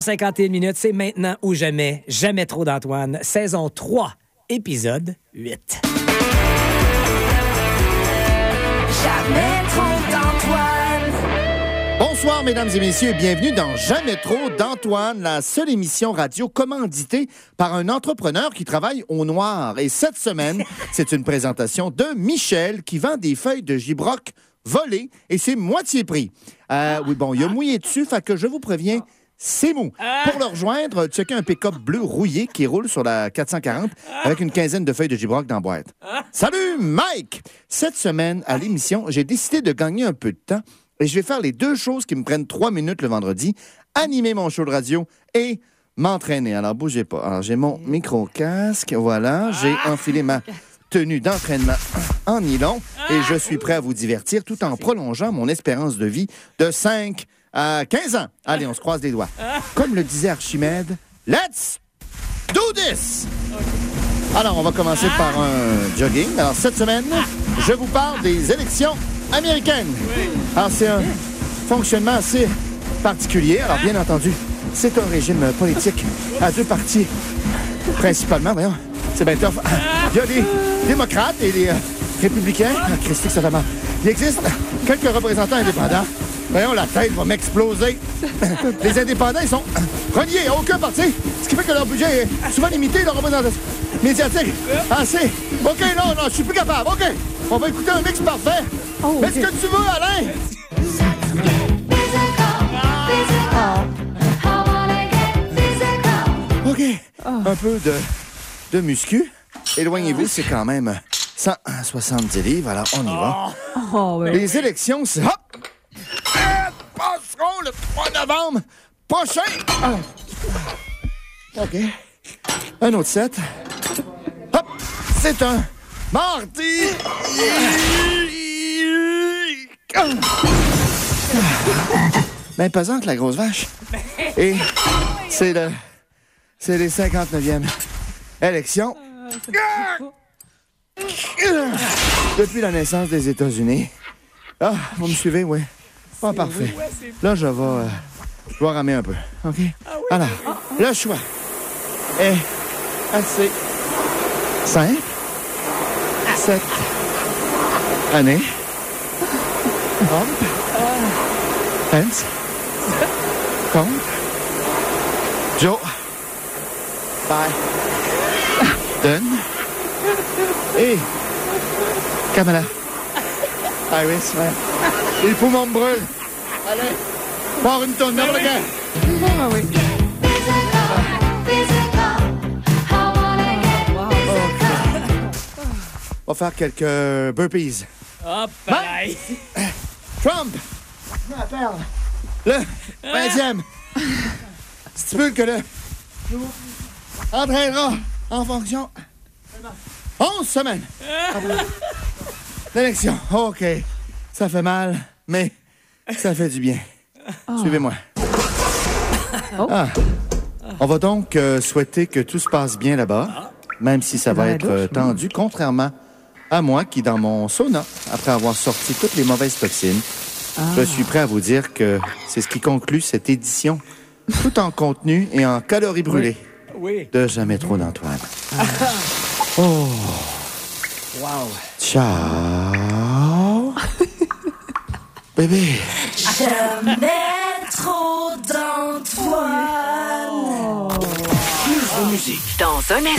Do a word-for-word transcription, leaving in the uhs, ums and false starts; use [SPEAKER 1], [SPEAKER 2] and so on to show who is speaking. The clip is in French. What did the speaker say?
[SPEAKER 1] cinquante et une minutes, c'est maintenant ou jamais. Jamais trop d'Antoine. Saison trois, épisode huit.
[SPEAKER 2] Jamais trop d'Antoine.
[SPEAKER 3] Bonsoir, mesdames et messieurs, et bienvenue dans Jamais trop d'Antoine, la seule émission radio commanditée par un entrepreneur qui travaille au noir. Et cette semaine, c'est une présentation de Michel qui vend des feuilles de gibroc volées et c'est moitié prix. Euh, oui, bon, il a mouillé dessus, fait que je vous préviens, c'est mou. Pour le rejoindre, checkez un pick-up bleu rouillé qui roule sur la quatre cent quarante avec une quinzaine de feuilles de gibroc dans la boîte. Salut, Mike! Cette semaine, à l'émission, j'ai décidé de gagner un peu de temps et je vais faire les deux choses qui me prennent trois minutes le vendredi, animer mon show de radio et m'entraîner. Alors, bougez pas. Alors, j'ai mon micro-casque, voilà. J'ai enfilé ma tenue d'entraînement en nylon et je suis prêt à vous divertir tout en prolongeant mon espérance de vie de cinq à quinze ans. Allez, on se croise les doigts. Comme le disait Archimède, let's do this! Alors, on va commencer par un jogging. Alors, cette semaine, je vous parle des élections américaines. Alors, c'est un fonctionnement assez particulier. Alors, bien entendu, c'est un régime politique à deux partis, principalement. Voyons, c'est bien tough. Il y a des démocrates et des euh, républicains. Ah, Christy, ça va mal. Il existe quelques représentants indépendants. Voyons, la tête va m'exploser. Les indépendants, ils sont reliés à aucun parti, ce qui fait que leur budget est souvent limité, leur représentation médiatique. Assez. OK, non, non, je suis plus capable. OK, on va écouter un mix parfait. Oh, okay. Est-ce que tu veux, Alain? OK, un peu de, de muscu. Éloignez-vous, c'est quand même cent soixante-dix livres, alors on y va.
[SPEAKER 4] Oh, ouais.
[SPEAKER 3] Les élections, c'est... Hop! Passeront le trois novembre prochain. Ah. OK. Un autre set. Hop! C'est un mardi. Ben, pesante, la grosse vache. Et c'est le... C'est les cinquante-neuvième élections. Depuis la naissance des États-Unis. Ah, vous me suivez, oui. Pas parfait. Là, je vais... Euh, je vais ramer un peu. OK? Alors, le choix est assez simple. Cette année, Trump, Pence, contre Joe Biden et Kamala Harris. Ouais. Les poumons me brûlent. Allez, part une tonne, n'importe quel. Ah oui. On va faire quelques burpees.
[SPEAKER 1] Hop, bye.
[SPEAKER 3] Trump! Le vingtième stipule que le entraînera en fonction onze semaines. L'élection. OK. Ça fait mal, mais ça fait du bien. Oh. Suivez-moi. Oh. Ah. On va donc euh, souhaiter que tout se passe bien là-bas, même si ça va être euh, tendu, contrairement à moi qui, dans mon sauna, après avoir sorti toutes les mauvaises toxines, ah. je suis prêt à vous dire que c'est ce qui conclut cette édition, tout en contenu et en calories brûlées, oui. Oui. de Jamais trop d'Antoine. Ah. Oh.
[SPEAKER 1] Wow.
[SPEAKER 3] Ciao. Bébé.
[SPEAKER 2] Jamais trop d'Antoine.
[SPEAKER 5] Oh. Plus de musique. Dans un